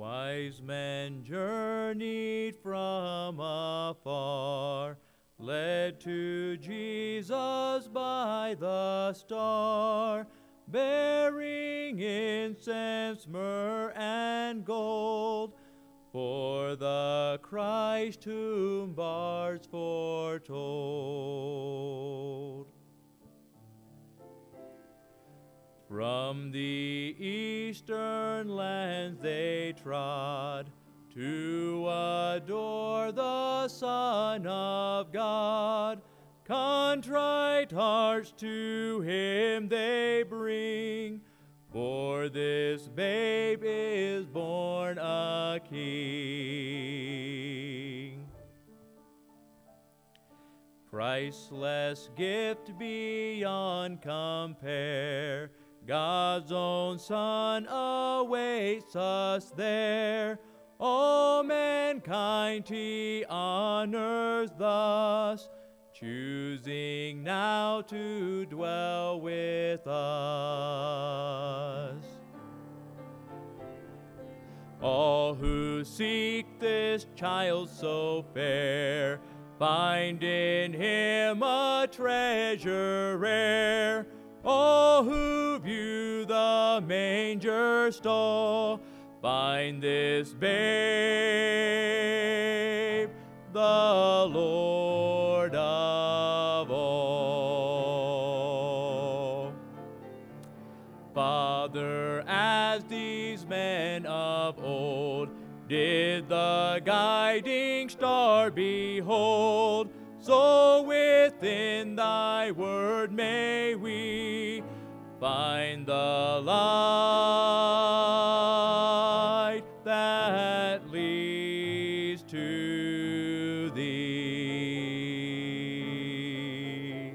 Wise men journeyed from afar, led to Jesus by the star, bearing incense, myrrh, and gold, for the Christ whom bards foretold. From the eastern lands they trod, to adore the Son of God. Contrite hearts to Him they bring, for this babe is born a King. Priceless gift beyond compare, God's own Son awaits us there. All mankind He honors thus, choosing now to dwell with us. All who seek this child so fair, find in Him a treasure rare. All who view the manger stall, find this babe, the Lord of all. Father, as these men of old did the guiding star behold, so within Thy word may we find the light that leads to Thee.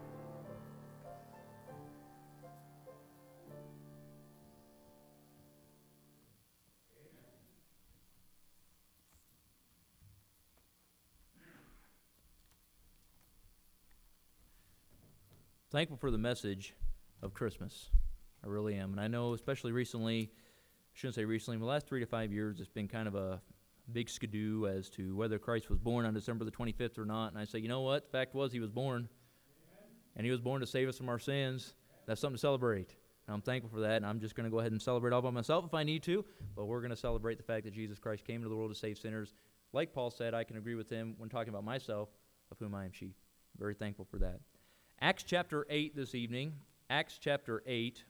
Thankful for the message of Christmas. I really am. And I know, especially recently, I shouldn't say recently, in the last 3 to 5 years, it's been kind of a big skidoo as to whether Christ was born on December the 25th or not. And I say, you know what? The fact was, He was born. And He was born to save us from our sins. That's something to celebrate. And I'm thankful for that. And I'm just going to go ahead and celebrate all by myself if I need to. But we're going to celebrate the fact that Jesus Christ came into the world to save sinners. Like Paul said, I can agree with him when talking about myself, of whom I am chief. Very thankful for that. Acts chapter 8 this evening. Acts chapter 8.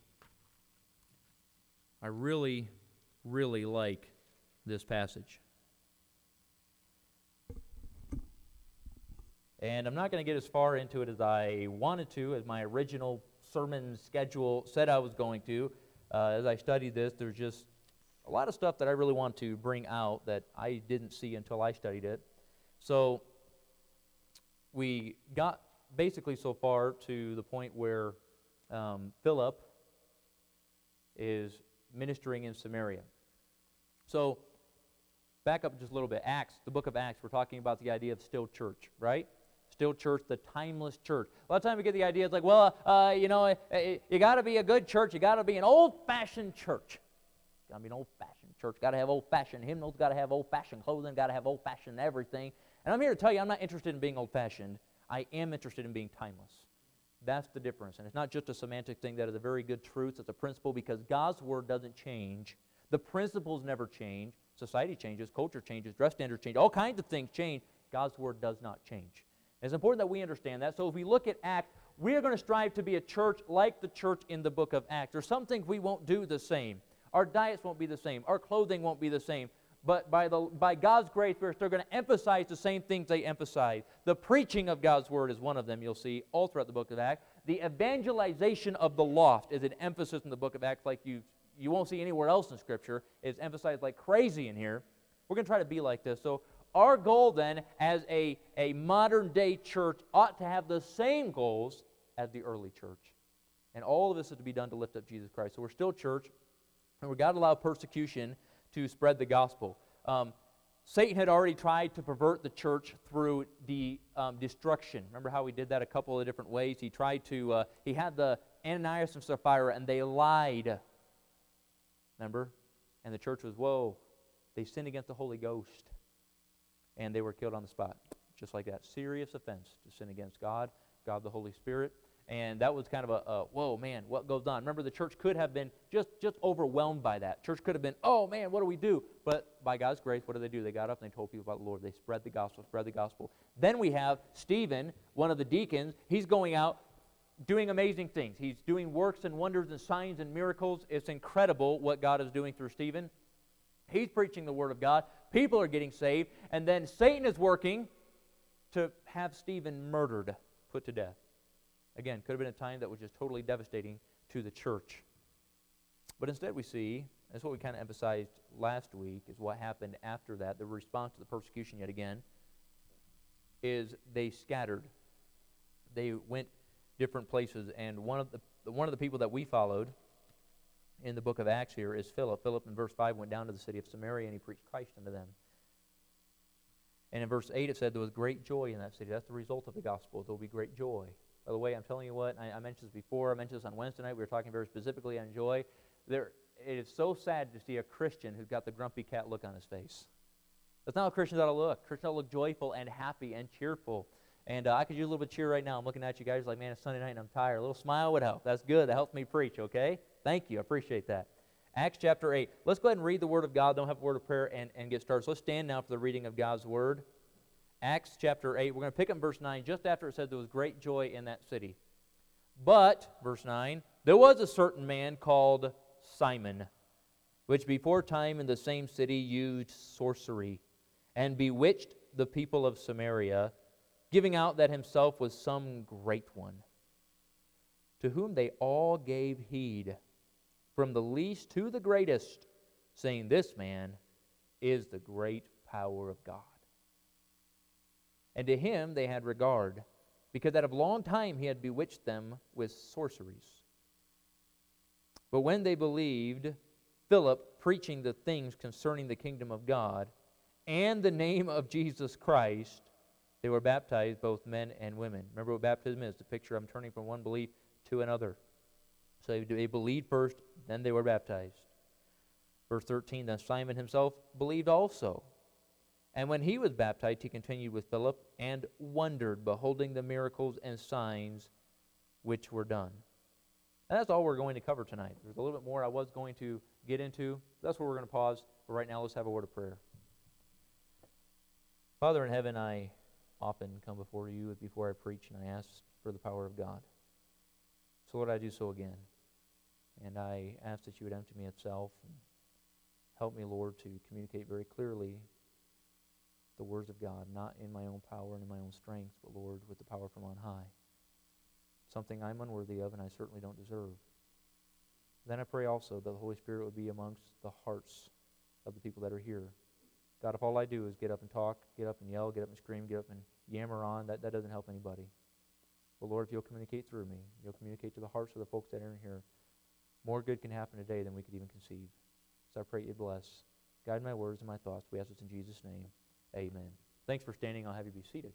I really, really like this passage. And I'm not going to get as far into it as I wanted to, as my original sermon schedule said I was going to. As I studied this, there's just a lot of stuff that I really want to bring out that I didn't see until I studied it. So we got basically so far to the point where Philip is ministering in Samaria. So back up just a little bit. Acts, the book of Acts, we're talking about the idea of still church, right? Still church, the timeless church. A lot of times we get the idea, it's like, well, you got to be a good church. You got to be an old-fashioned church. Got to be an old-fashioned church. Got to have old-fashioned hymnals. Got to have old-fashioned clothing. Got to have old-fashioned everything. And I'm here to tell you, I'm not interested in being old-fashioned. I am interested in being timeless. That's the difference. And it's not just a semantic thing. That is a very good truth. It's a principle because God's Word doesn't change. The principles never change. Society changes. Culture changes. Dress standards change. All kinds of things change. God's Word does not change. And it's important that we understand that. So if we look at Acts, we are going to strive to be a church like the church in the book of Acts. There's some things we won't do the same. Our diets won't be the same. Our clothing won't be the same. But by God's grace, we're still going to emphasize the same things they emphasize. The preaching of God's Word is one of them, you'll see, all throughout the book of Acts. The evangelization of the lost is an emphasis in the book of Acts like you won't see anywhere else in Scripture. It's emphasized like crazy in here. We're going to try to be like this. So our goal then, as a modern-day church, ought to have the same goals as the early church. And all of this is to be done to lift up Jesus Christ. So we're still church, and we've got to allow persecution to spread the gospel. Satan had already tried to pervert the church through destruction. Remember how he did that a couple of different ways? He tried to, he had the Ananias and Sapphira, and they lied. Remember? And the church was, whoa, They sinned against the Holy Ghost, and they were killed on the spot. Just like that. Serious offense to sin against God, God the Holy Spirit. And that was kind of a whoa, man, what goes on? Remember, the church could have been just overwhelmed by that. Church could have been, oh, man, what do we do? But by God's grace, what did? They got up and they told people about the Lord. They spread the gospel. Then we have Stephen, one of the deacons. He's going out doing amazing things. He's doing works and wonders and signs and miracles. It's incredible what God is doing through Stephen. He's preaching the Word of God. People are getting saved. And then Satan is working to have Stephen murdered, put to death. Again, could have been a time that was just totally devastating to the church. But instead we see, that's what we kind of emphasized last week, is what happened after that. The response to the persecution yet again is they scattered. They went different places. And one of the people that we followed in the book of Acts here is Philip. Philip in verse 5 went down to the city of Samaria and he preached Christ unto them. And in verse 8 it said there was great joy in that city. That's the result of the gospel. There will be great joy. By the way, I'm telling you what, I mentioned this before. I mentioned this on Wednesday night. We were talking very specifically on joy. It is so sad to see a Christian who's got the grumpy cat look on his face. That's not how Christians ought to look. Christians ought to look joyful and happy and cheerful. And I could use a little bit of cheer right now. I'm looking at you guys like, man, it's Sunday night and I'm tired. A little smile would help. That's good. That helps me preach, okay? Thank you. I appreciate that. Acts chapter 8. Let's go ahead and read the Word of God. Don't have a word of prayer and get started. So let's stand now for the reading of God's Word. Acts chapter 8. We're going to pick up in verse 9 just after it said there was great joy in that city. But, verse 9, there was a certain man called Simon, which before time in the same city used sorcery, and bewitched the people of Samaria, giving out that himself was some great one, to whom they all gave heed, from the least to the greatest, saying, this man is the great power of God. And to him they had regard, because that of long time he had bewitched them with sorceries. But when they believed Philip preaching the things concerning the kingdom of God and the name of Jesus Christ, they were baptized, both men and women. Remember what baptism is, the picture I'm turning from one belief to another. So they believed first, then they were baptized. Verse 13, then Simon himself believed also. And when he was baptized, he continued with Philip and wondered, beholding the miracles and signs which were done. And that's all we're going to cover tonight. There's a little bit more I was going to get into. That's where we're going to pause. But right now, let's have a word of prayer. Father in heaven, I often come before you before I preach, and I ask for the power of God. So Lord, I do so again. And I ask that you would empty me of self and help me, Lord, to communicate very clearly the words of God, not in my own power and in my own strength, but, Lord, with the power from on high. Something I'm unworthy of and I certainly don't deserve. Then I pray also that the Holy Spirit would be amongst the hearts of the people that are here. God, if all I do is get up and talk, get up and yell, get up and scream, get up and yammer on, that doesn't help anybody. But Lord, if you'll communicate through me, you'll communicate to the hearts of the folks that are in here, more good can happen today than we could even conceive. So I pray you bless. Guide my words and my thoughts. We ask this in Jesus' name. Amen. Thanks for standing. I'll have you be seated.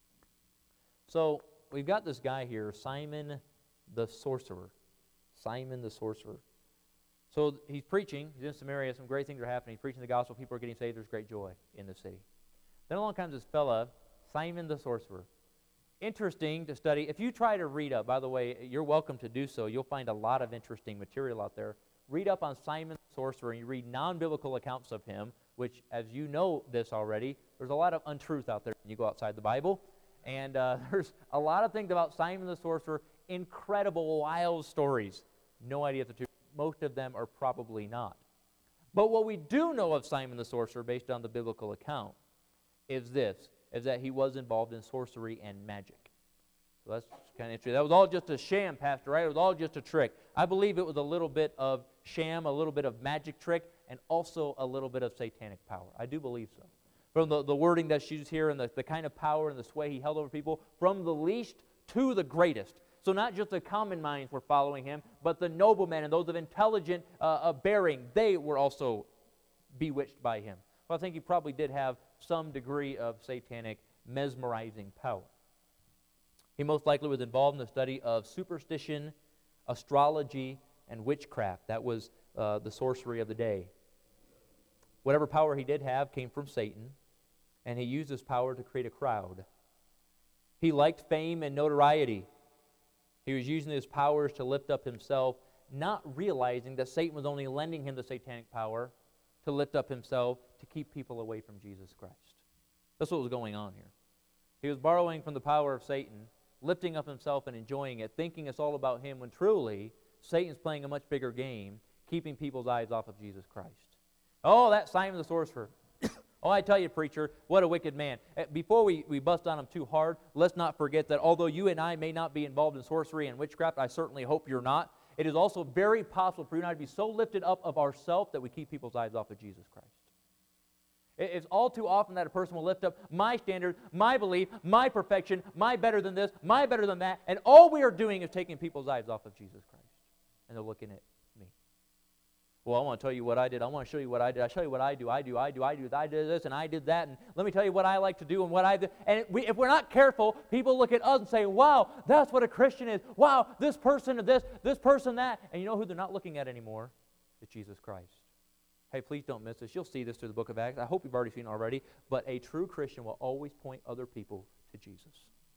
So we've got this guy here, Simon the sorcerer. Simon the sorcerer. So he's preaching. He's in Samaria. Some great things are happening. He's preaching the gospel. People are getting saved. There's great joy in the city. Then along comes this fella, Simon the sorcerer. Interesting to study. If you try to read up, by the way, you're welcome to do so. You'll find a lot of interesting material out there. Read up on Simon the sorcerer, and you read non-biblical accounts of him, which, as you know this already, there's a lot of untruth out there when you go outside the Bible. And there's a lot of things about Simon the sorcerer, incredible, wild stories. No idea if they're true. Most of them are probably not. But what we do know of Simon the sorcerer, based on the biblical account, is that he was involved in sorcery and magic. So that's kind of interesting. That was all just a sham, Pastor, right? It was all just a trick. I believe it was a little bit of sham, a little bit of magic trick, and also a little bit of satanic power. I do believe so. From the wording that's used here and the kind of power and the sway he held over people, from the least to the greatest. So not just the common minds were following him, but the noblemen and those of intelligent bearing, they were also bewitched by him. Well, I think he probably did have some degree of satanic mesmerizing power. He most likely was involved in the study of superstition, astrology, and witchcraft. That was the sorcery of the day. Whatever power he did have came from Satan, and he used his power to create a crowd. He liked fame and notoriety. He was using his powers to lift up himself, not realizing that Satan was only lending him the satanic power to lift up himself, to keep people away from Jesus Christ. That's what was going on here. He was borrowing from the power of Satan, lifting up himself and enjoying it, thinking it's all about him, when truly Satan's playing a much bigger game, keeping people's eyes off of Jesus Christ. Oh, that Simon the sorcerer. Oh, I tell you, preacher, what a wicked man. Before we bust on him too hard, let's not forget that although you and I may not be involved in sorcery and witchcraft, I certainly hope you're not, it is also very possible for you and I to be so lifted up of ourselves that we keep people's eyes off of Jesus Christ. It's all too often that a person will lift up my standard, my belief, my perfection, my better than this, my better than that, and all we are doing is taking people's eyes off of Jesus Christ. And they're looking at me. Well, I want to tell you what I did. I want to show you what I did. I show you what I do. I did this and I did that, and let me tell you what I like to do and what I do. And if we're not careful, people look at us and say, wow, that's what a Christian is. Wow, this person this person that. And you know who they're not looking at anymore? It's Jesus Christ. Hey, please don't miss this. You'll see this through the book of Acts. I hope you've already seen it already. But a true Christian will always point other people to Jesus.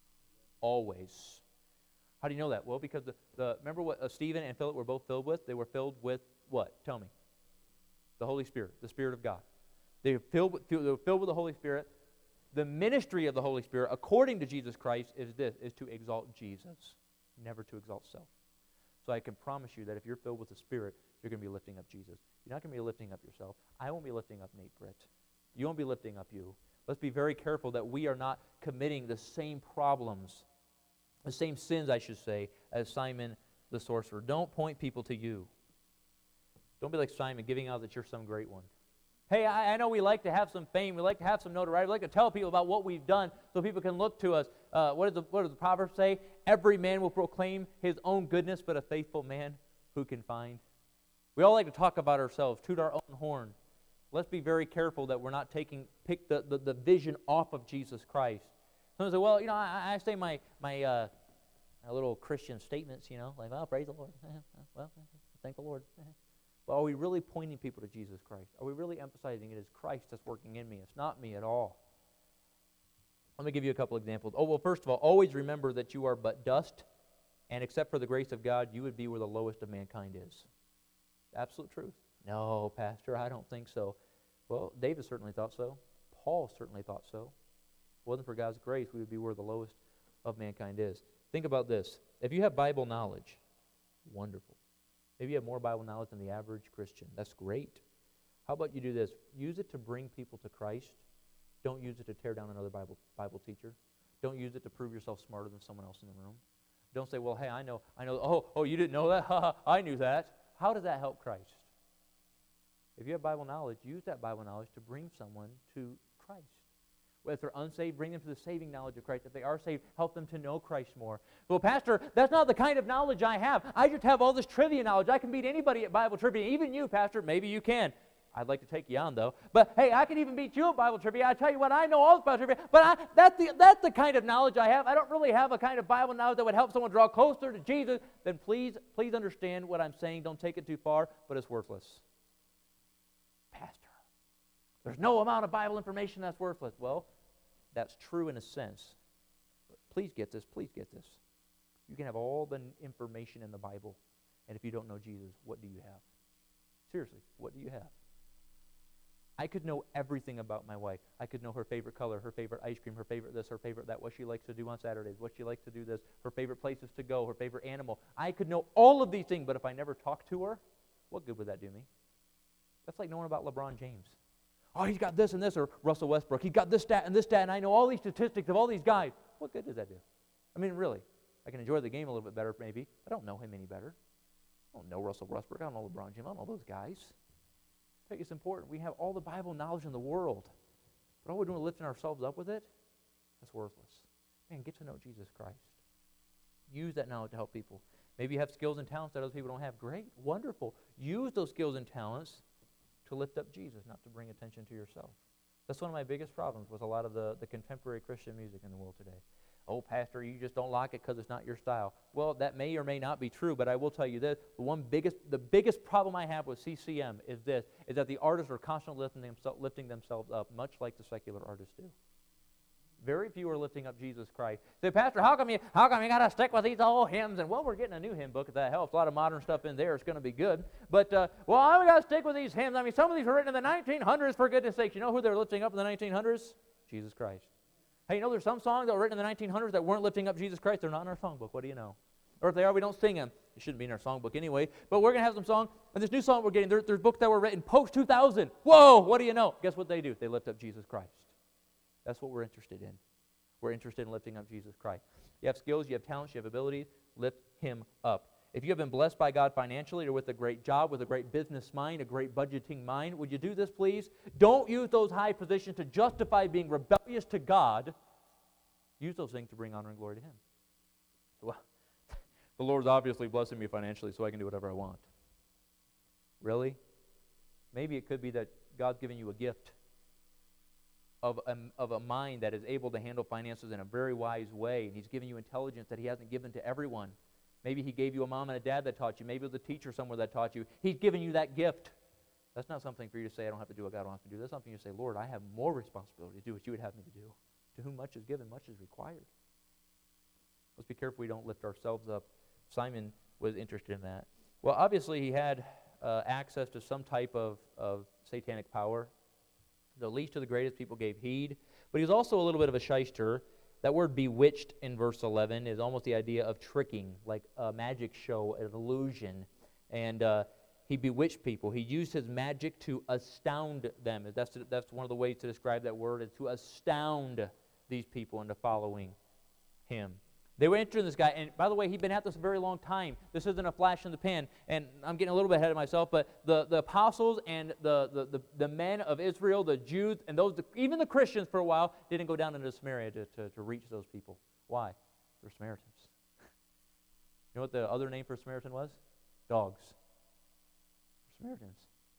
Always. How do you know that? Well, because remember what Stephen and Philip were both filled with? They were filled with what? Tell me. The Holy Spirit, the Spirit of God. They were filled with the Holy Spirit. The ministry of the Holy Spirit, according to Jesus Christ, is to exalt Jesus, never to exalt self. So I can promise you that if you're filled with the Spirit, you're going to be lifting up Jesus. You're not going to be lifting up yourself. I won't be lifting up Nate Britt. You won't be lifting up you. Let's be very careful that we are not committing the same problems, the same sins, I should say, as Simon the sorcerer. Don't point people to you. Don't be like Simon, giving out that you're some great one. Hey, I know we like to have some fame. We like to have some notoriety. We like to tell people about what we've done so people can look to us. What does the proverb say? Every man will proclaim his own goodness, but a faithful man who can find? We all like to talk about ourselves, toot our own horn. Let's be very careful that we're not pick the vision off of Jesus Christ. Someone say, well, you know, I say my little Christian statements, you know, like, well, praise the Lord. Well, thank the Lord. But are we really pointing people to Jesus Christ? Are we really emphasizing it is Christ that's working in me? It's not me at all. Let me give you a couple examples. Oh, well, first of all, always remember that you are but dust, and except for the grace of God, you would be where the lowest of mankind is. Absolute truth. No, Pastor, I don't think so. Well, David certainly thought so. Paul certainly thought so. If it wasn't for God's grace, we would be where the lowest of mankind is. Think about this. If you have Bible knowledge, wonderful. Maybe you have more Bible knowledge than the average Christian. That's great. How about you do this? Use it to bring people to Christ. Don't use it to tear down another Bible teacher. Don't use it to prove yourself smarter than someone else in the room. Don't say, well, hey, I know. Oh, you didn't know that? I knew that. How does that help Christ? If you have Bible knowledge, use that Bible knowledge to bring someone to Christ. Well, if they're unsaved, bring them to the saving knowledge of Christ. If they are saved, help them to know Christ more. Well, Pastor, that's not the kind of knowledge I have. I just have all this trivia knowledge. I can beat anybody at Bible trivia, even you, Pastor. Maybe you can. I'd like to take you on, though. But, hey, I can even beat you at Bible trivia. I tell you what, I know all about trivia. But that's the kind of knowledge I have. I don't really have a kind of Bible knowledge that would help someone draw closer to Jesus. Then please understand what I'm saying. Don't take it too far, but it's worthless. Pastor, there's no amount of Bible information that's worthless. Well, that's true in a sense. But please get this. You can have all the information in the Bible, and if you don't know Jesus, what do you have? Seriously, what do you have? I could know everything about my wife. I could know her favorite color, her favorite ice cream, her favorite this, her favorite that, what she likes to do on Saturdays, what she likes to do this, her favorite places to go, her favorite animal. I could know all of these things, but if I never talked to her, what good would that do me? That's like knowing about LeBron James. Oh, he's got this and this, or Russell Westbrook. He's got this stat, and I know all these statistics of all these guys. What good does that do? I mean, really, I can enjoy the game a little bit better, maybe. I don't know him any better. I don't know Russell Westbrook. I don't know LeBron James. I don't know those guys. I think it's important. We have all the Bible knowledge in the world, but all we're doing is lifting ourselves up with it. That's worthless. Man, get to know Jesus Christ. Use that knowledge to help people. Maybe you have skills and talents that other people don't have. Great, wonderful. Use those skills and talents to lift up Jesus, not to bring attention to yourself. That's one of my biggest problems with a lot of the contemporary Christian music in the world today. Oh, Pastor, you just don't like it because it's not your style. Well, that may or may not be true, but I will tell you this. The biggest problem I have with CCM is that the artists are constantly lifting themselves up, much like the secular artists do. Very few are lifting up Jesus Christ. Say, Pastor, how come you got to stick with these old hymns? And, well, we're getting a new hymn book, if that helps. A lot of modern stuff in there. It's going to be good. But, well, we got to stick with these hymns. I mean, some of these were written in the 1900s, for goodness sakes. You know who they're lifting up in the 1900s? Jesus Christ. Hey, you know there's some songs that were written in the 1900s that weren't lifting up Jesus Christ. They're not in our songbook. What do you know? Or if they are, we don't sing them. It shouldn't be in our songbook anyway. But we're going to have some songs. And this new song we're getting, there's books that were written post-2000. Whoa, what do you know? Guess what they do? They lift up Jesus Christ. That's what we're interested in. We're interested in lifting up Jesus Christ. You have skills, you have talents, you have abilities. Lift Him up. If you have been blessed by God financially or with a great job, with a great business mind, a great budgeting mind, would you do this, please? Don't use those high positions to justify being rebellious to God. Use those things to bring honor and glory to Him. Well, the Lord's obviously blessing me financially so I can do whatever I want. Really? Maybe it could be that God's giving you a gift of a mind that is able to handle finances in a very wise way, and He's giving you intelligence that He hasn't given to everyone. Maybe He gave you a mom and a dad that taught you. Maybe it was a teacher somewhere that taught you. He's given you that gift. That's not something for you to say, I don't have to do what God wants me to do. That's something you say, Lord, I have more responsibility to do what you would have me to do. To whom much is given, much is required. Let's be careful we don't lift ourselves up. Simon was interested in that. Well, obviously he had access to some type of satanic power. The least to the greatest people gave heed. But he was also a little bit of a shyster. That word bewitched in verse 11 is almost the idea of tricking, like a magic show, an illusion. And he bewitched people. He used his magic to astound them. That's one of the ways to describe that word, is to astound these people into following him. They were interested in this guy, and by the way, he'd been at this a very long time. This isn't a flash in the pan, and I'm getting a little bit ahead of myself, but the apostles and the men of Israel, the Jews, and even the Christians for a while, didn't go down into Samaria to reach those people. Why? They're Samaritans. You know what the other name for Samaritan was? Dogs. Samaritans.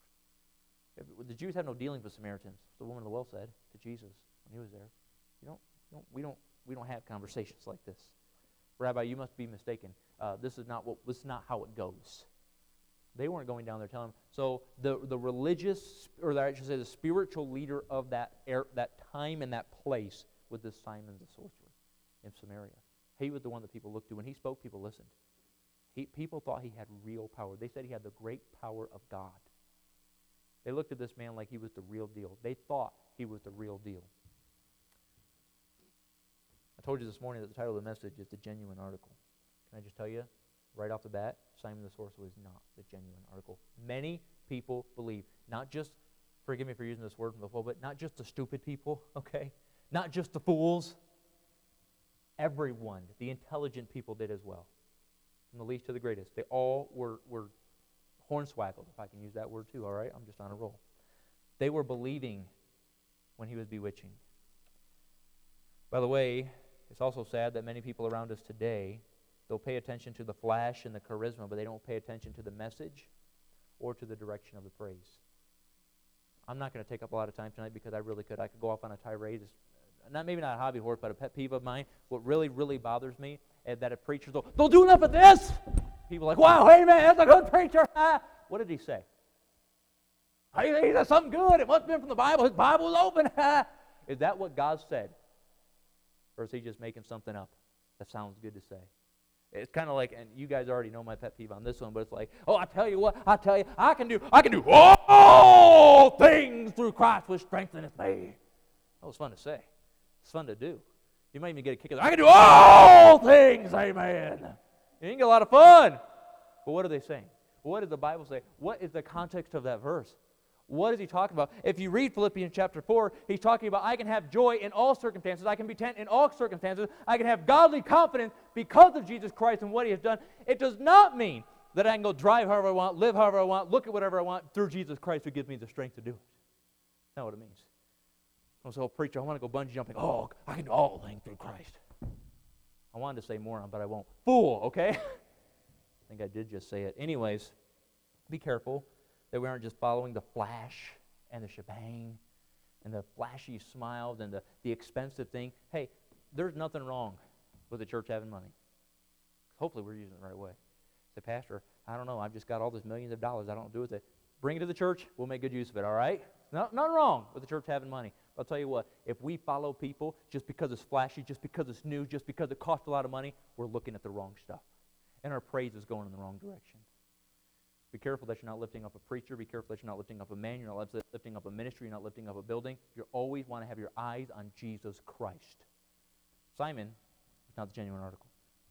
The Jews have no dealings with Samaritans. The woman of the well said to Jesus when he was there, we don't have conversations like this. Rabbi, you must be mistaken. This is not how it goes. They weren't going down there telling him. So the religious, or I should say the spiritual leader of that time and that place was this Simon the sorcerer in Samaria. He was the one that people looked to. When he spoke, people listened. People thought he had real power. They said he had the great power of God. They looked at this man like he was the real deal. They thought he was the real deal. I told you this morning that the title of the message is The Genuine Article. Can I just tell you, right off the bat, Simon the Sorcerer was not the genuine article. Many people believe, not just, forgive me for using this word from the pulpit, not just the stupid people, okay? Not just the fools. Everyone, the intelligent people did as well. From the least to the greatest. They all were hornswaggled, if I can use that word too, all right? I'm just on a roll. They were believing when he was bewitching. By the way, it's also sad that many people around us today, they'll pay attention to the flash and the charisma, but they don't pay attention to the message or to the direction of the praise. I'm not going to take up a lot of time tonight because I really could. I could go off on a tirade. It's maybe not a hobby horse, but a pet peeve of mine. What really, really bothers me is that if preachers they'll do enough of this. People are like, wow, hey man, that's a good preacher. What did he say? Hey, that's something good. It must have been from the Bible. His Bible was open. Is that what God said? Or is he just making something up that sounds good to say? It's kind of like, and you guys already know my pet peeve on this one, but it's like, oh, I tell you, I can do all things through Christ which strengtheneth me. That was fun to say. It's fun to do. You might even get a kick out of it. I can do all things, amen. You can get a lot of fun. But what are they saying? What does the Bible say? What is the context of that verse? What is he talking about? If you read Philippians chapter 4, he's talking about I can have joy in all circumstances. I can be content in all circumstances. I can have godly confidence because of Jesus Christ and what he has done. It does not mean that I can go drive however I want, live however I want, look at whatever I want through Jesus Christ who gives me the strength to do it. That's not what it means. I was a preacher, I want to go bungee jumping. Oh, I can do all things through Christ. I wanted to say moron, but I won't. Fool, okay? I think I did just say it. Anyways, be careful that we aren't just following the flash and the shebang and the flashy smiles and the expensive thing. Hey, there's nothing wrong with the church having money. Hopefully we're using it the right way. Say, Pastor, I don't know. I've just got all this millions of dollars. I don't know what to do with it. Bring it to the church. We'll make good use of it, all right? Nothing wrong with the church having money. But I'll tell you what, if we follow people just because it's flashy, just because it's new, just because it costs a lot of money, we're looking at the wrong stuff. And our praise is going in the wrong direction. Be careful that you're not lifting up a preacher. Be careful that you're not lifting up a man. You're not lifting up a ministry. You're not lifting up a building. You always want to have your eyes on Jesus Christ. Simon was not the genuine article.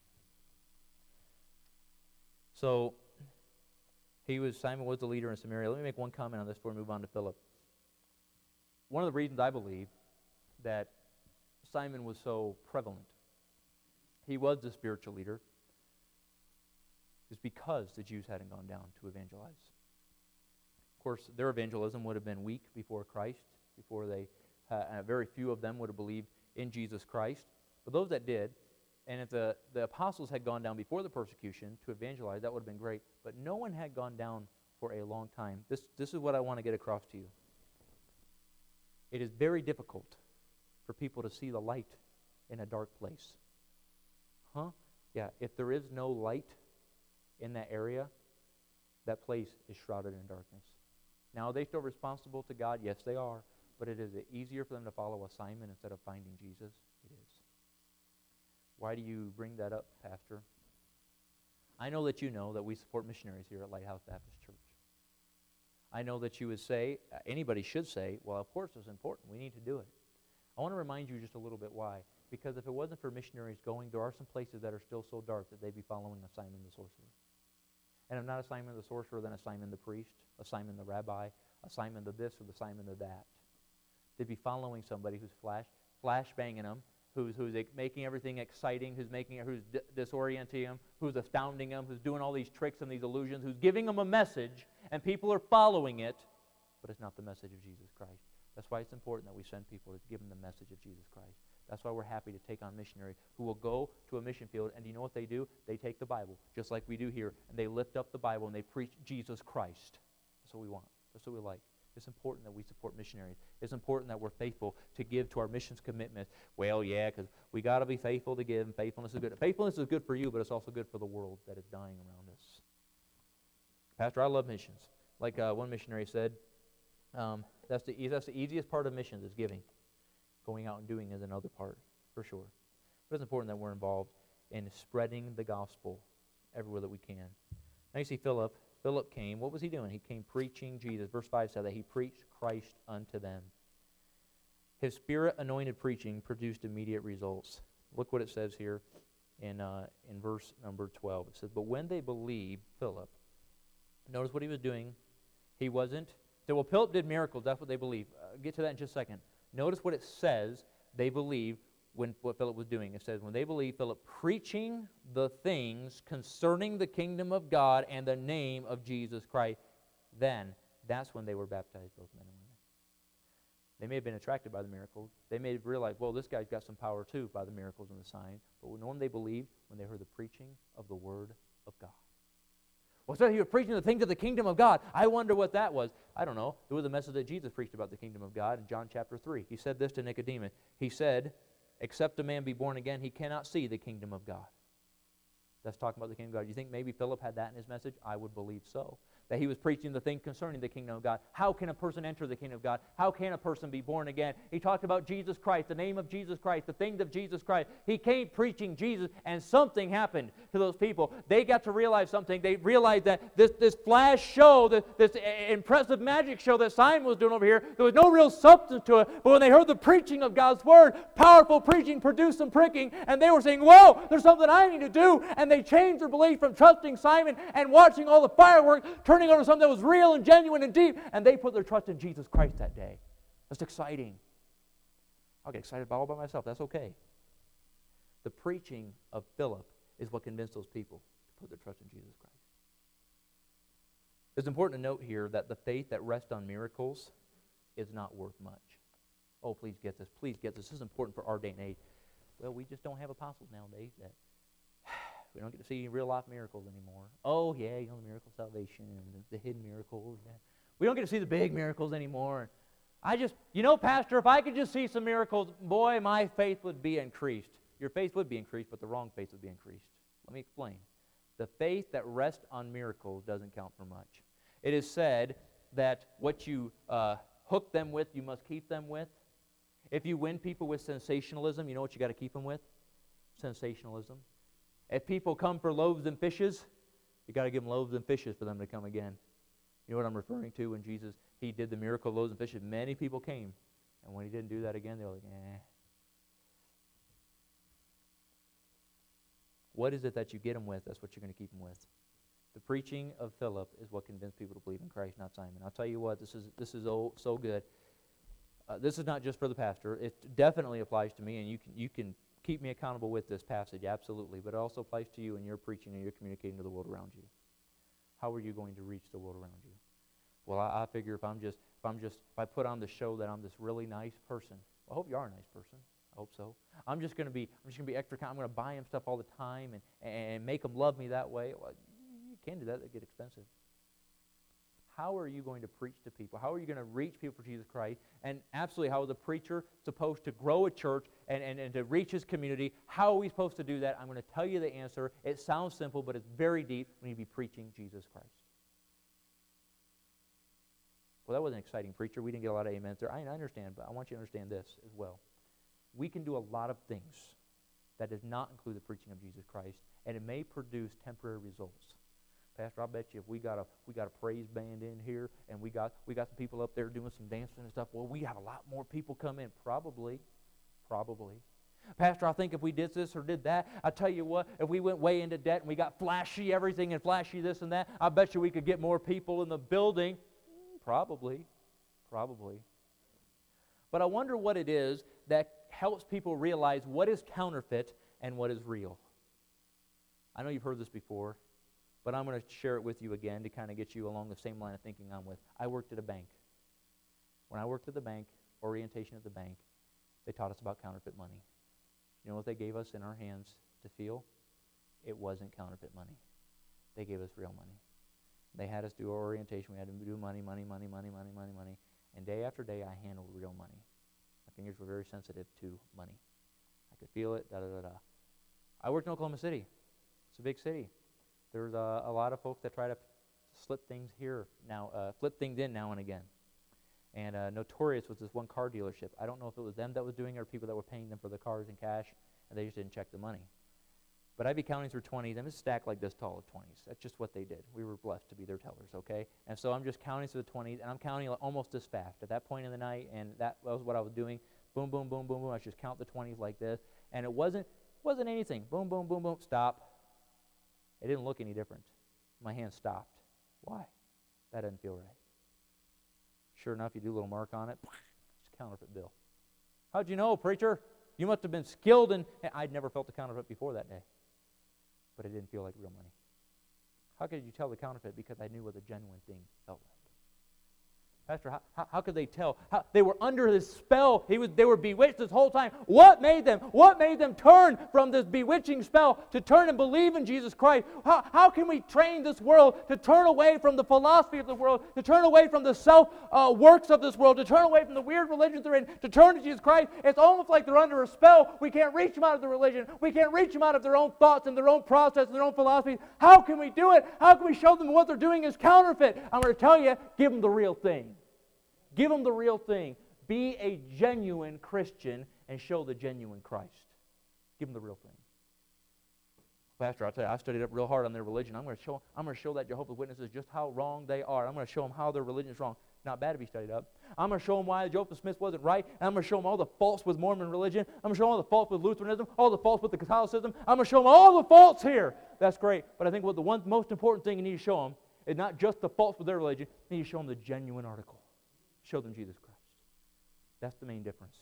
So, Simon was the leader in Samaria. Let me make one comment on this before we move on to Philip. One of the reasons I believe that Simon was so prevalent, he was the spiritual leader, is because the Jews hadn't gone down to evangelize. Of course, their evangelism would have been weak before Christ, very few of them would have believed in Jesus Christ. But those that did, and if the apostles had gone down before the persecution to evangelize, that would have been great. But no one had gone down for a long time. This is what I want to get across to you. It is very difficult for people to see the light in a dark place. Yeah, if there is no light in that area, that place is shrouded in darkness. Now, are they still responsible to God? Yes, they are. But it is easier for them to follow a Simon instead of finding Jesus? It is. Why do you bring that up, Pastor? I know that you know that we support missionaries here at Lighthouse Baptist Church. I know that you would say, anybody should say, well, of course it's important. We need to do it. I want to remind you just a little bit why. Because if it wasn't for missionaries going, there are some places that are still so dark that they'd be following a Simon the sorcerer. And if not a Simon the sorcerer, then a Simon the priest, a Simon the rabbi, a Simon the this or the Simon the that. They'd be following somebody who's flashbanging them, who's making everything exciting, who's disorienting them, who's astounding them, who's doing all these tricks and these illusions, who's giving them a message, and people are following it, but it's not the message of Jesus Christ. That's why it's important that we send people to give them the message of Jesus Christ. That's why we're happy to take on missionaries who will go to a mission field, and do you know what they do? They take the Bible, just like we do here, and they lift up the Bible, and they preach Jesus Christ. That's what we want. That's what we like. It's important that we support missionaries. It's important that we're faithful to give to our missions commitment. Well, yeah, because we got to be faithful to give, and faithfulness is good. Faithfulness is good for you, but it's also good for the world that is dying around us. Pastor, I love missions. Like one missionary said, that's the easiest part of missions is giving. Going out and doing is another part, for sure. But it's important that we're involved in spreading the gospel everywhere that we can. Now you see Philip. Philip came. What was he doing? He came preaching Jesus. Verse 5 said that he preached Christ unto them. His Spirit-anointed preaching produced immediate results. Look what it says here in verse number 12. It says, but when they believed Philip, notice what he was doing. He wasn't. So, well, Philip did miracles. That's what they believe. Get to that in just a second. Notice what it says they believed what Philip was doing. It says, when they believed Philip preaching the things concerning the kingdom of God and the name of Jesus Christ, then that's when they were baptized, both men and women. They may have been attracted by the miracles. They may have realized, well, this guy's got some power too by the miracles and the signs. But when they believed, when they heard the preaching of the Word of God. Well, so he was preaching the things of the kingdom of God. I wonder what that was. I don't know. It was a message that Jesus preached about the kingdom of God in John chapter 3. He said this to Nicodemus. He said, except a man be born again, he cannot see the kingdom of God. That's talking about the kingdom of God. You think maybe Philip had that in his message? I would believe so. That he was preaching the thing concerning the kingdom of God. How can a person enter the kingdom of God? How can a person be born again? He talked about Jesus Christ, the name of Jesus Christ, the things of Jesus Christ. He came preaching Jesus, and something happened to those people. They got to realize something. They realized that this flash show, this impressive magic show that Simon was doing over here, there was no real substance to it. But when they heard the preaching of God's Word, powerful preaching produced some pricking, and they were saying, whoa, there's something I need to do. And they changed their belief from trusting Simon and watching all the fireworks, turning over something that was real and genuine and deep, and they put their trust in Jesus Christ that day. That's exciting. I'll get excited all by myself. That's okay. The preaching of Philip is what convinced those people to put their trust in Jesus Christ. It's important to note here that the faith that rests on miracles is not worth much. Oh, please get this. Please get this. This is important for our day and age. Well, we just don't have apostles nowadays that we don't get to see real-life miracles anymore. Oh, yeah, the miracle of salvation and the hidden miracles. We don't get to see the big miracles anymore. Pastor, if I could just see some miracles, boy, my faith would be increased. your faith would be increased, but the wrong faith would be increased. Let me explain. The faith that rests on miracles doesn't count for much. It is said that what you hook them with, you must keep them with. If you win people with sensationalism, you know what you got to keep them with? Sensationalism. If people come for loaves and fishes, you got to give them loaves and fishes for them to come again. You know what I'm referring to when Jesus, He did the miracle of loaves and fishes? Many people came. And when He didn't do that again, they were like, eh. What is it that you get them with? That's what you're going to keep them with. The preaching of Philip is what convinced people to believe in Christ, not Simon. I'll tell you what, this is so good. This is not just for the pastor. It definitely applies to me, and you can keep me accountable with this passage, absolutely. But it also applies to you in your preaching and your communicating to the world around you. How are you going to reach the world around you? Well, I figure if I put on the show that I'm this really nice person. Well, I hope you are a nice person. I hope so. I'm just going to be extra kind. I'm going to buy him stuff all the time and make them love me that way. Well, you can't do that. That get expensive. How are you going to preach to people? How are you going to reach people for Jesus Christ? And absolutely, how is a preacher supposed to grow a church and to reach his community? How are we supposed to do that? I'm going to tell you the answer. It sounds simple, but it's very deep. We need to be preaching Jesus Christ. Well, that wasn't exciting, preacher. We didn't get a lot of amens there. I understand, but I want you to understand this as well. We can do a lot of things that does not include the preaching of Jesus Christ, and it may produce temporary results. Pastor, I bet you if we got a praise band in here and we got some people up there doing some dancing and stuff, well, we have a lot more people come in. Probably. Pastor, I think if we did this or did that, I tell you what, if we went way into debt and we got flashy everything and flashy this and that, I bet you we could get more people in the building. Probably. But I wonder what it is that helps people realize what is counterfeit and what is real. I know you've heard this before, but I'm going to share it with you again to kind of get you along the same line of thinking I'm with. I worked at a bank. When I worked at the bank, orientation at the bank, they taught us about counterfeit money. You know what they gave us in our hands to feel? It wasn't counterfeit money. They gave us real money. They had us do our orientation. We had to do money. And day after day, I handled real money. My fingers were very sensitive to money. I could feel it, I worked in Oklahoma City. It's a big city. There's a lot of folks that try to slip things in now and again. And notorious was this one car dealership. I don't know if it was them that was doing it or people that were paying them for the cars in cash, and they just didn't check the money. But I'd be counting through 20s. I'm just stacked like this tall of 20s. That's just what they did. We were blessed to be their tellers, okay? And so I'm just counting through the 20s, and I'm counting almost this fast. At that point in the night, and that was what I was doing. Boom, boom, boom, boom, boom. I just count the 20s like this. And it wasn't anything. Boom, boom, boom, boom, stop. It didn't look any different. My hand stopped. Why? That doesn't feel right. Sure enough, you do a little mark on it. It's a counterfeit bill. How'd you know, preacher? You must have been skilled in... I'd never felt the counterfeit before that day. But it didn't feel like real money. How could you tell the counterfeit? Because I knew what the genuine thing felt like. Pastor, how could they tell? They were under this spell. They were bewitched this whole time. What made them turn from this bewitching spell to turn and believe in Jesus Christ? How can we train this world to turn away from the philosophy of the world, to turn away from the self-works of this world, to turn away from the weird religions they're in, to turn to Jesus Christ? It's almost like they're under a spell. We can't reach them out of the religion. We can't reach them out of their own thoughts and their own process and their own philosophy. How can we do it? How can we show them what they're doing is counterfeit? I'm going to tell you, give them the real thing. Give them the real thing. Be a genuine Christian and show the genuine Christ. Give them the real thing. Pastor, I'll tell you, I studied up real hard on their religion. I'm going to show that Jehovah's Witnesses just how wrong they are. I'm going to show them how their religion is wrong. Not bad to be studied up. I'm going to show them why Joseph Smith wasn't right. And I'm going to show them all the faults with Mormon religion. I'm going to show them all the faults with Lutheranism, all the faults with the Catholicism. I'm going to show them all the faults here. That's great. But I think what the one most important thing you need to show them is not just the faults with their religion. You need to show them the genuine article. Show them Jesus Christ. That's the main difference.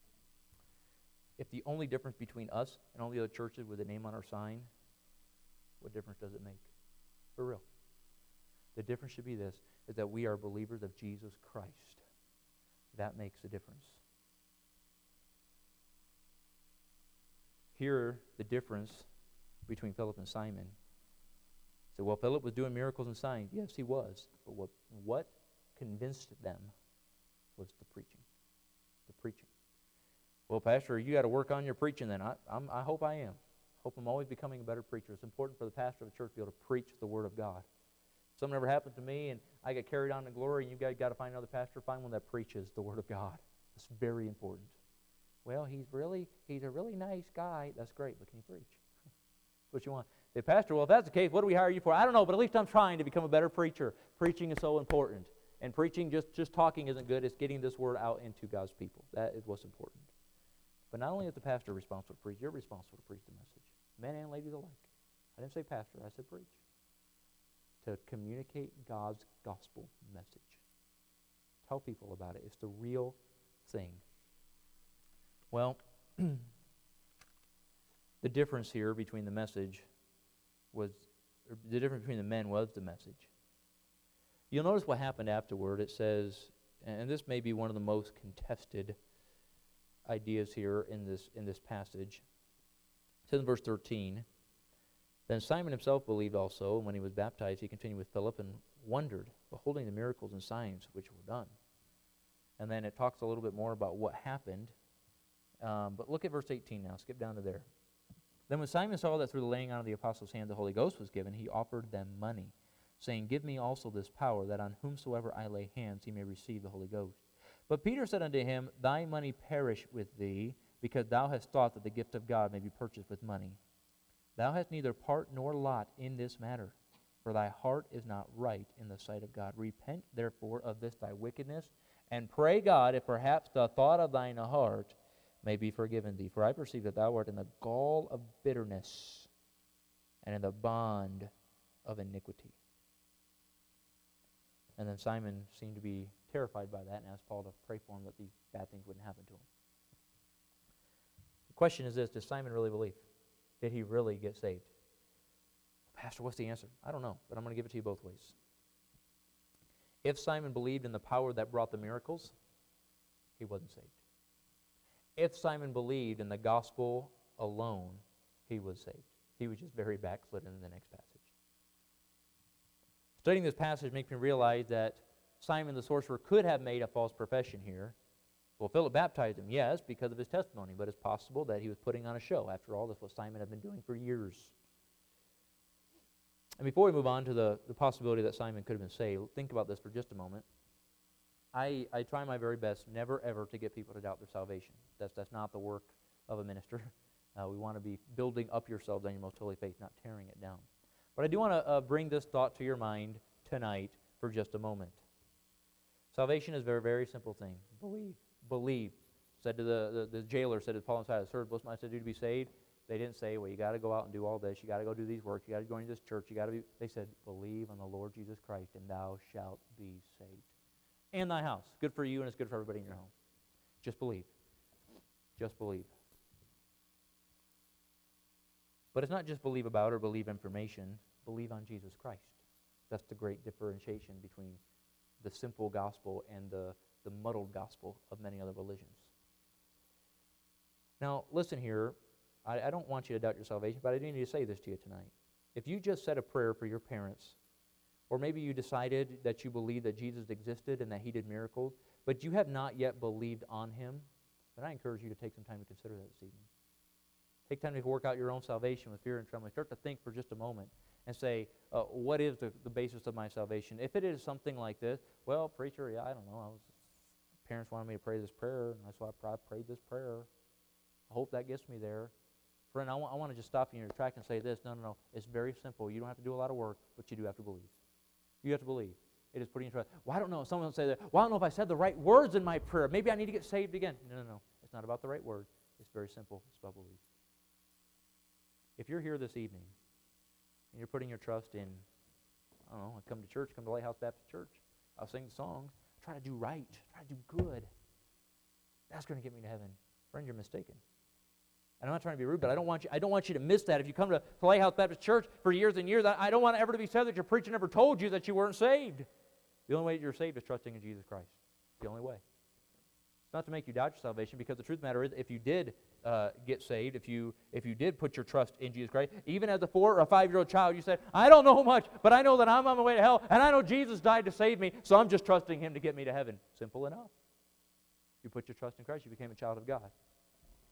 If the only difference between us and all the other churches with a name on our sign, what difference does it make? For real. The difference should be this, is that we are believers of Jesus Christ. That makes a difference. Here, the difference between Philip and Simon. So, well, Philip was doing miracles and signs. Yes, he was. But what convinced them was the preaching. The preaching. Well, Pastor, you got to work on your preaching then. I hope I am. Hope I'm always becoming a better preacher. It's important for the pastor of a church to be able to preach the Word of God. Something ever happened to me and I get carried on to glory, and you got to find another pastor, find one that preaches the Word of God. It's very important. Well, he's a really nice guy. That's great, but can he preach? What you want? Say, Pastor, well, if that's the case, what do we hire you for? I don't know, but at least I'm trying to become a better preacher. Preaching is so important. And preaching, just talking isn't good. It's getting this word out into God's people. That is what's important. But not only is the pastor responsible to preach, you're responsible to preach the message. Men and ladies alike. I didn't say pastor, I said preach. To communicate God's gospel message. Tell people about it. It's the real thing. Well, the difference here between the message the difference between the men was the message. You'll notice what happened afterward. It says, and this may be one of the most contested ideas here in this passage. It says in verse 13, Then Simon himself believed also, and when he was baptized, he continued with Philip and wondered, beholding the miracles and signs which were done. And then it talks a little bit more about what happened. But look at verse 18 now. Skip down to there. Then when Simon saw that through the laying on of the apostles' hands the Holy Ghost was given, he offered them money, saying, Give me also this power, that on whomsoever I lay hands he may receive the Holy Ghost. But Peter said unto him, Thy money perish with thee, because thou hast thought that the gift of God may be purchased with money. Thou hast neither part nor lot in this matter, for thy heart is not right in the sight of God. Repent therefore of this thy wickedness, and pray God, if perhaps the thought of thine heart may be forgiven thee. For I perceive that thou art in the gall of bitterness, and in the bond of iniquity. And then Simon seemed to be terrified by that and asked Paul to pray for him that these bad things wouldn't happen to him. The question is this: does Simon really believe? Did he really get saved? Pastor, what's the answer? I don't know, but I'm going to give it to you both ways. If Simon believed in the power that brought the miracles, he wasn't saved. If Simon believed in the gospel alone, he was saved. He was just very backslidden in the next passage. Studying this passage makes me realize that Simon the sorcerer could have made a false profession here. Well, Philip baptized him, yes, because of his testimony, but it's possible that he was putting on a show. After all, that's what Simon had been doing for years. And before we move on to the possibility that Simon could have been saved, think about this for just a moment. I try my very best never ever to get people to doubt their salvation. That's not the work of a minister. We want to be building up yourselves on your most holy faith, not tearing it down. But I do want to bring this thought to your mind tonight for just a moment. Salvation is a very, very simple thing. Believe. Believe. Said to the jailer, said to Paul and Silas, Sir, what's my to do to be saved? They didn't say, well, you got to go out and do all this. You got to go do these works. You got to join this church. They said, believe on the Lord Jesus Christ, and thou shalt be saved. And thy house. Good for you, and it's good for everybody in your home. Just believe. Just believe. But it's not just believe about or believe information. Believe on Jesus Christ. That's the great differentiation between the simple gospel and the muddled gospel of many other religions. Now, listen here. I don't want you to doubt your salvation, but I do need to say this to you tonight. If you just said a prayer for your parents, or maybe you decided that you believe that Jesus existed and that he did miracles, but you have not yet believed on him, then I encourage you to take some time to consider that this evening. Take time to work out your own salvation with fear and trembling. Start to think for just a moment and say, what is the basis of my salvation? If it is something like this, well, preacher, yeah, I don't know. Parents wanted me to pray this prayer, and that's why I prayed this prayer. I hope that gets me there. Friend, I want to just stop you in your track and say this. No. It's very simple. You don't have to do a lot of work, but you do have to believe. You have to believe. It is putting your trust. Well, I don't know. Someone will say that. Well, I don't know if I said the right words in my prayer. Maybe I need to get saved again. No. It's not about the right word. It's very simple. It's about belief. If you're here this evening and you're putting your trust in, I don't know, I come to church, come to Lighthouse Baptist Church. I'll sing the songs. Try to do right. Try to do good. That's going to get me to heaven. Friend, you're mistaken. And I'm not trying to be rude, but I don't want you to miss that. If you come to Lighthouse Baptist Church for years and years, I don't want it ever to be said that your preacher never told you that you weren't saved. The only way you're saved is trusting in Jesus Christ. It's the only way. It's not to make you doubt your salvation, because the truth of the matter is, if you did get saved, if you did put your trust in Jesus Christ, even as a 4 or a 5-year-old child, you said, I don't know much, but I know that I'm on my way to hell, and I know Jesus died to save me, so I'm just trusting him to get me to heaven. Simple enough. You put your trust in Christ, you became a child of God.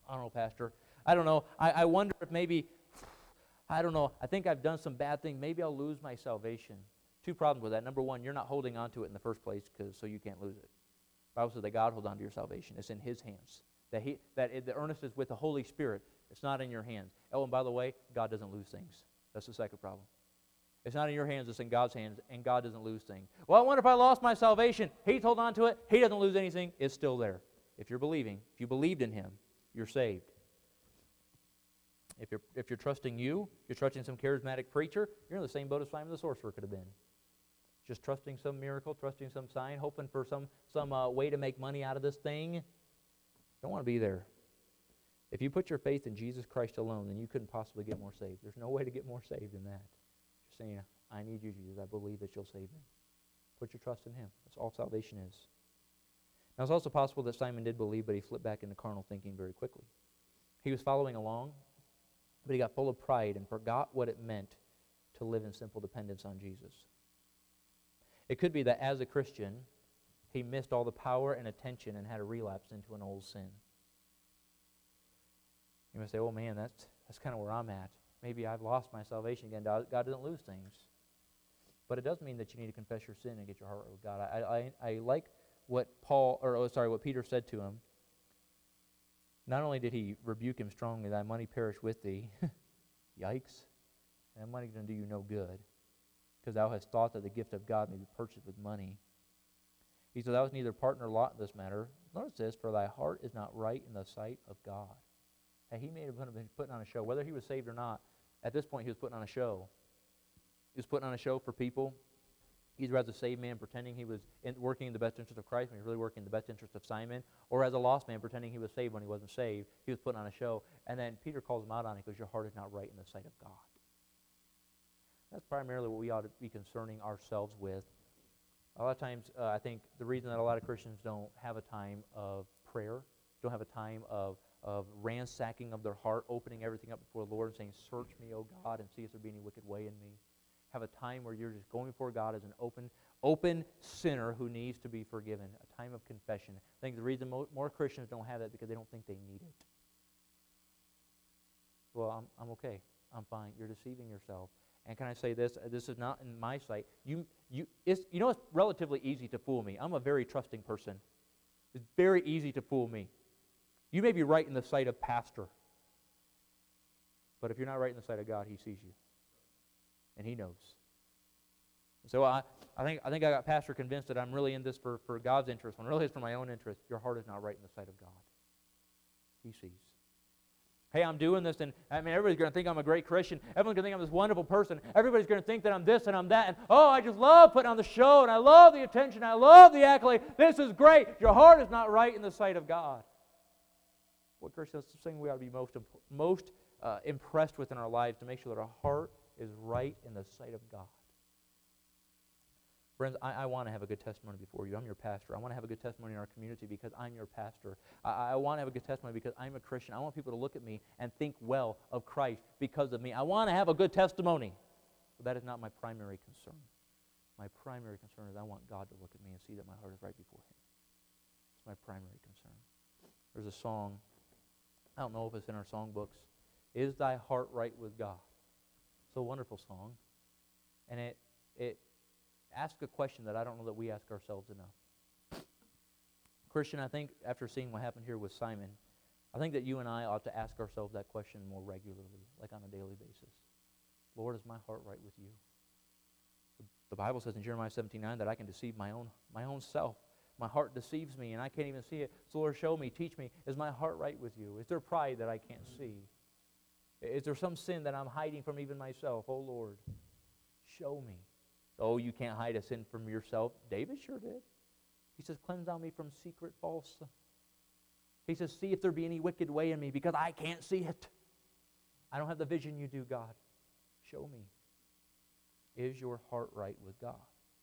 I don't know, Pastor. I don't know. I wonder if maybe, I don't know, I think I've done some bad thing. Maybe I'll lose my salvation. Two problems with that. Number one, you're not holding on to it in the first place so you can't lose it. The Bible says that God holds on to your salvation. It's in His hands. The earnest is with the Holy Spirit. It's not in your hands. Oh, and by the way, God doesn't lose things. That's the second problem. It's not in your hands, it's in God's hands, and God doesn't lose things. Well, I wonder if I lost my salvation. He's holding on to it. He doesn't lose anything. It's still there. If you're believing, if you believed in Him, you're saved. If you're trusting you're trusting some charismatic preacher, you're in the same boat as Simon the sorcerer could have been. Just trusting some miracle, trusting some sign, hoping for some way to make money out of this thing. Don't want to be there. If you put your faith in Jesus Christ alone, then you couldn't possibly get more saved. There's no way to get more saved than that. Just saying, I need you, Jesus. I believe that you'll save me. Put your trust in Him. That's all salvation is. Now, it's also possible that Simon did believe, but he flipped back into carnal thinking very quickly. He was following along, but he got full of pride and forgot what it meant to live in simple dependence on Jesus. It could be that as a Christian, he missed all the power and attention and had a relapse into an old sin. You may say, oh man, that's kind of where I'm at. Maybe I've lost my salvation again. God doesn't lose things. But it does mean that you need to confess your sin and get your heart right with God. I like what Peter said to him. Not only did he rebuke him strongly, thy money perish with thee. Yikes. That money's going to do you no good, because thou hast thought that the gift of God may be purchased with money. He said, thou hast neither part nor lot in this matter. Notice this, for thy heart is not right in the sight of God. Hey, he may have been putting on a show. Whether he was saved or not, at this point he was putting on a show. He was putting on a show for people. Either as a saved man pretending he was working in the best interest of Christ when he was really working in the best interest of Simon, or as a lost man pretending he was saved when he wasn't saved. He was putting on a show. And then Peter calls him out on it because your heart is not right in the sight of God. That's primarily what we ought to be concerning ourselves with. A lot of times, I think the reason that a lot of Christians don't have a time of prayer, don't have a time of ransacking of their heart, opening everything up before the Lord and saying, search me, O God, and see if there be any wicked way in me. Have a time where you're just going before God as an open sinner who needs to be forgiven, a time of confession. I think the reason more Christians don't have that because they don't think they need it. Well, I'm okay. I'm fine. You're deceiving yourself. And can I say this? This is not in my sight. It's relatively easy to fool me. I'm a very trusting person. It's very easy to fool me. You may be right in the sight of pastor, but if you're not right in the sight of God, He sees you, and He knows. So I think I got pastor convinced that I'm really in this for God's interest, when really it's for my own interest. Your heart is not right in the sight of God. He sees. Hey, I'm doing this, and everybody's going to think I'm a great Christian. Everyone's going to think I'm this wonderful person. Everybody's going to think that I'm this and I'm that. And I just love putting on the show, and I love the attention. I love the accolade. This is great. Your heart is not right in the sight of God. What Christians, that's the thing we ought to be most impressed with in our lives, to make sure that our heart is right in the sight of God. Friends, I want to have a good testimony before you. I'm your pastor. I want to have a good testimony in our community because I'm your pastor. I want to have a good testimony because I'm a Christian. I want people to look at me and think well of Christ because of me. I want to have a good testimony. But that is not my primary concern. My primary concern is I want God to look at me and see that my heart is right before Him. It's my primary concern. There's a song, I don't know if it's in our songbooks, Is Thy Heart Right with God? It's a wonderful song. And it asks a question that I don't know that we ask ourselves enough. Christian, I think after seeing what happened here with Simon, I think that you and I ought to ask ourselves that question more regularly, like on a daily basis. Lord, is my heart right with you? The Bible says in Jeremiah 17:9 that I can deceive my own self. My heart deceives me and I can't even see it. So Lord, show me, teach me. Is my heart right with you? Is there pride that I can't see? Is there some sin that I'm hiding from even myself? Oh Lord, show me. Oh, you can't hide a sin from yourself. David sure did. He says, cleanse thou me from secret false. He says, see if there be any wicked way in me because I can't see it. I don't have the vision you do, God. Show me. Is your heart right with God?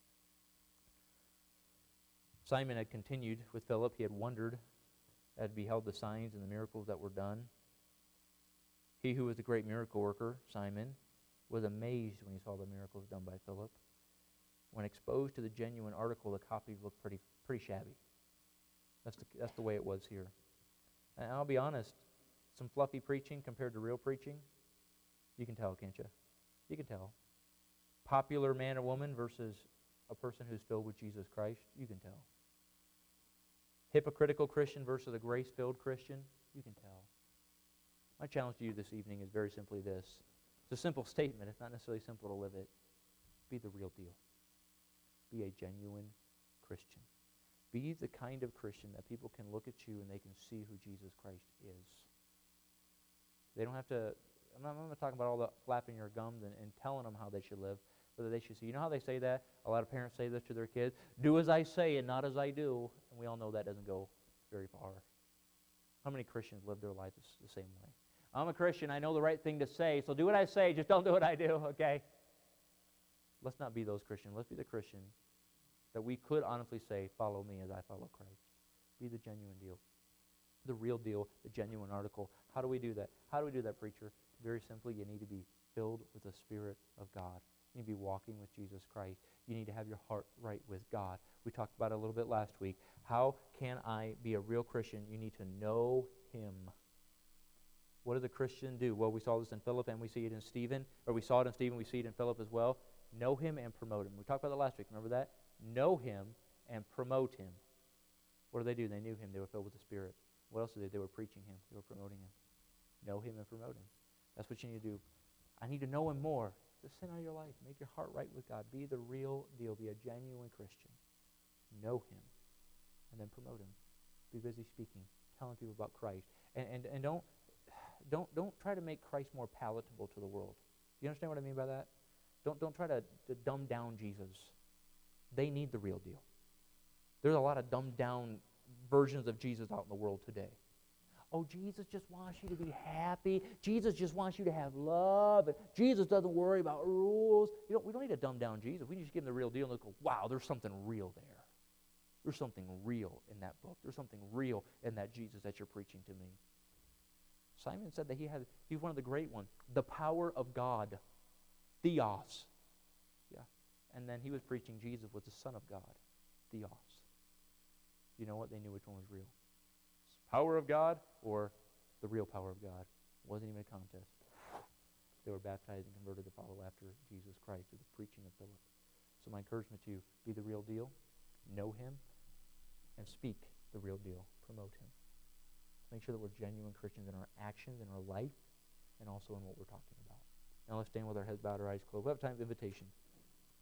Simon had continued with Philip. He had wondered, had beheld the signs and the miracles that were done. He who was the great miracle worker, Simon, was amazed when he saw the miracles done by Philip. When exposed to the genuine article, the copies looked pretty shabby. That's the way it was here. And I'll be honest, some fluffy preaching compared to real preaching? You can tell, can't you? You can tell. Popular man or woman versus a person who's filled with Jesus Christ? You can tell. Hypocritical Christian versus a grace-filled Christian? You can tell. My challenge to you this evening is very simply this. It's a simple statement. It's not necessarily simple to live it. Be the real deal. Be a genuine Christian. Be the kind of Christian that people can look at you and they can see who Jesus Christ is. They don't have to, I'm not talking about all the flapping your gums and telling them how they should live, but that they should see. You know how they say that? A lot of parents say this to their kids, do as I say and not as I do. And we all know that doesn't go very far. How many Christians live their life the same way? I'm a Christian, I know the right thing to say, so do what I say, just don't do what I do, okay? Let's not be those Christians. Let's be the Christian that we could honestly say, follow me as I follow Christ. Be the genuine deal. The real deal, the genuine article. How do we do that? How do we do that, preacher? Very simply, you need to be filled with the Spirit of God. You need to be walking with Jesus Christ. You need to have your heart right with God. We talked about it a little bit last week. How can I be a real Christian? You need to know Him. What does a Christian do? Well, we saw this in Philip and we see it in Stephen, or we saw it in Stephen, we see it in Philip as well. Know Him and promote Him. We talked about that last week. Remember that? Know Him and promote Him. What did they do? They knew Him. They were filled with the Spirit. What else did they do? They were preaching Him. They were promoting Him. Know Him and promote Him. That's what you need to do. I need to know Him more. Just sin out of your life. Make your heart right with God. Be the real deal. Be a genuine Christian. Know Him. And then promote Him. Be busy speaking. Telling people about Christ. And don't try to make Christ more palatable to the world. You understand what I mean by that? Don't try to dumb down Jesus. They need the real deal. There's a lot of dumbed down versions of Jesus out in the world today. Oh, Jesus just wants you to be happy. Jesus just wants you to have love. And Jesus doesn't worry about rules. We don't need to dumb down Jesus. We need to just give Him the real deal and go, wow, there's something real there. There's something real in that book. There's something real in that Jesus that you're preaching to me. Simon said that he's one of the great ones. The power of God. Theos. Yeah. And then he was preaching Jesus was the Son of God. Theos. You know what? They knew which one was real. Power of God or the real power of God. It wasn't even a contest. They were baptized and converted to follow after Jesus Christ through the preaching of Philip. So my encouragement to you, be the real deal, know Him, and speak the real deal. Promote Him. Make sure that we're genuine Christians in our actions, in our life, and also in what we're talking about. Now let's stand with our heads bowed, our eyes closed. We have time for invitation.